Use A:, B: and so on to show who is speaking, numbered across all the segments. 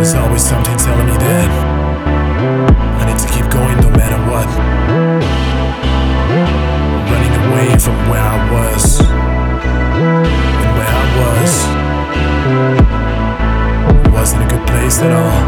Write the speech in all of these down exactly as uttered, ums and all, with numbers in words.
A: There's always something telling me that I need to keep going no matter what. Running away from where I was, and where I was wasn't a good place at all.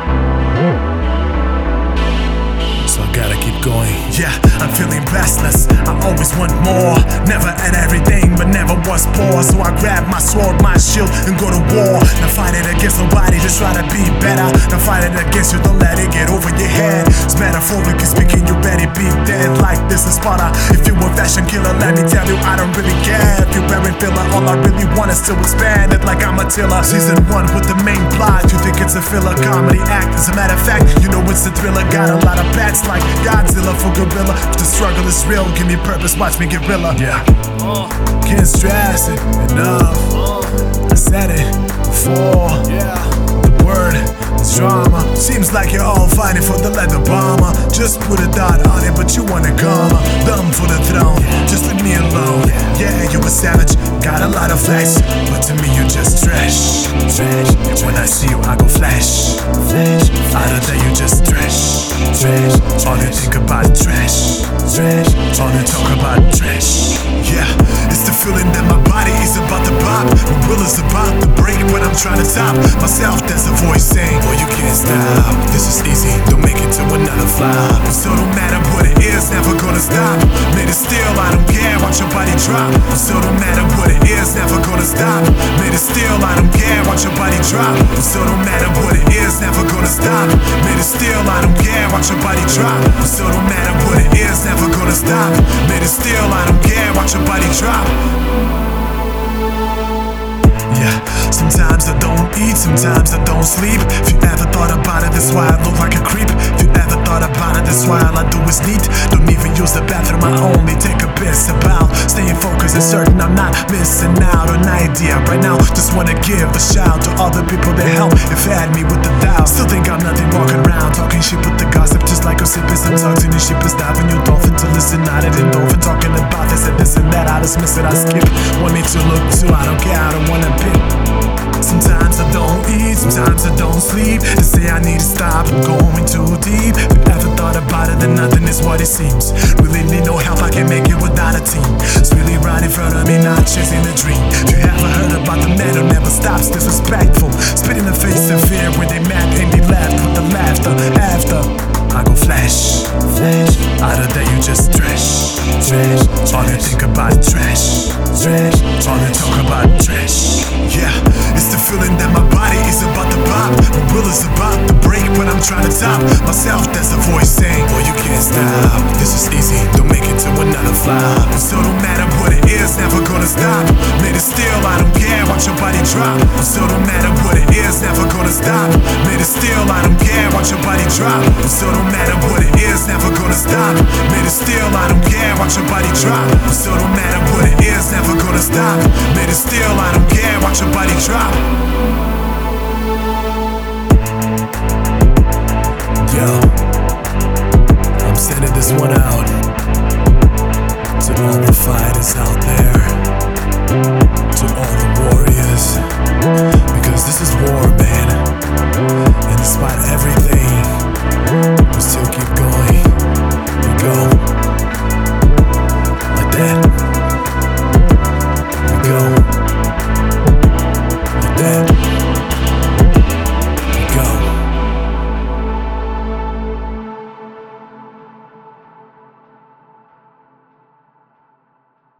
A: So I gotta keep going.
B: Yeah, I'm feeling restless, I always want more. Never had everything, but never was poor. So I grab my sword, my shield, and go to war. Not fighting against nobody, just try to be better. Not fighting against you, don't let it get over your head. It's metaphorically speaking, you better be dead. Like this is Sparta. If you a fashion killer, let me tell you, I don't really care. If you're wearing filler, all I really want is to expand it like I'm Attila. Season one with the main plot, you think it's a filler comedy act. As a matter of fact, you know it's a thriller. Got a lot of bats like Godzilla for gorilla. If the struggle is real, give me purpose, watch me get realer.
A: Yeah,
B: uh,
A: can't stress it enough.
B: uh,
A: I said it before.
B: yeah.
A: The word is drama. Seems like you're all fighting for the leather bomber. Just put a dot on it, but you want a comma. Dumb for the throne, just leave me alone. Yeah, you a savage, got a lot of flesh, but to me you just trash. Trash. And when I see you, I go flash. Flash. Other than you just trash. Trash. All you think about trash. Trash. All you talk about trash.
B: Yeah, it's the feeling that my body is about to pop. My will is about to break when I'm trying to top myself. There's a voice saying,
A: boy, you can't stop. This is easy, don't make it to another flop.
B: so no matter what it is, never gonna stop. Made it still, I don't care, watch your body drop. So no matter what it is, never gonna stop. Made it still, I don't care, watch your body drop. So no matter what it is, never gonna stop. Made it still, I don't care, watch your body drop. So no matter what it is, never gonna stop. Made it still, I don't care, watch your body drop.
A: Yeah, sometimes I don't eat, sometimes I don't sleep. If you ever thought about it, that's why I look like a creep. If you ever thought about it, that's why all I do is neat. Don't even use the bathroom, I only take a piss. About staying focused and certain I'm not missing out on an idea. Right now, just wanna give a shout to all the people that help and fed me with the doubt. Still think I'm nothing walking around, talking shit with the gossip. Just like gossip is some toxin and shit is diving you dolphin to listen. I didn't dolphin talking about this and this and that. I dismiss it, I skip. Want me to look too, I don't care, I don't wanna pick. Sometimes I don't eat, sometimes I don't sleep. They say I need to stop, I'm going too deep. If you ever thought about it, then nothing is what it seems. Really need no help, I can make it without a team. It's really right in front of me, not chasing a dream. If you ever heard about the man who never stops, disrespectful, spit in the face of fear when they mad and they laugh with the laughter. After I go flash, flash. Other than you just trash, trash. All you think about trash, trash. All you talk about trash.
B: Yeah, it's the feeling that my body is about to pop. My will is about to break when I'm trying to top myself. There's a voice saying,
A: boy, you can't stop. This is easy, don't make it to another flop.
B: so no matter what it is, never gonna stop. Made it still, I don't care, watch your body drop. So no matter what it is, never gonna stop. Made it still, I don't care, watch your body drop. So no matter what it is, never gonna stop. Made it still, I don't care, watch your body drop. So no matter what it is, never gonna stop. Made it still, I don't care, watch your body drop.
A: Yo, I'm sending this one out to all the fighters out there, to all the warriors, because this is war, man. And despite everything, we still keep going. We go.